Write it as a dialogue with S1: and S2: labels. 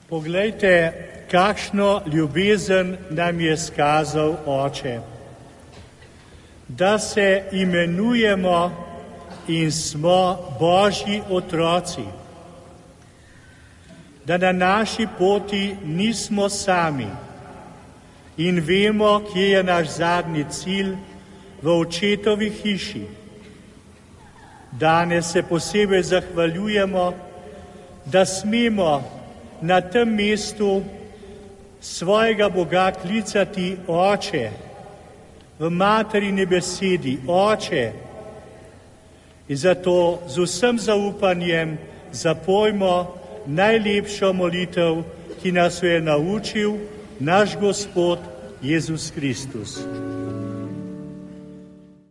S1: Poglejte, kakšno ljubezen nam je skazal Oče, da se imenujemo in smo Božji otroci, da na naši poti nismo sami in vemo, kje je naš zadnji cilj, v Očetovi hiši. Danes se posebej zahvaljujemo, da smemo na tem mestu svojega Boga klicati Oče, v materini besedi Oče. In zato z vsem zaupanjem zapojmo najlepšo molitev, ki nas jo je naučil naš Gospod Jezus Kristus.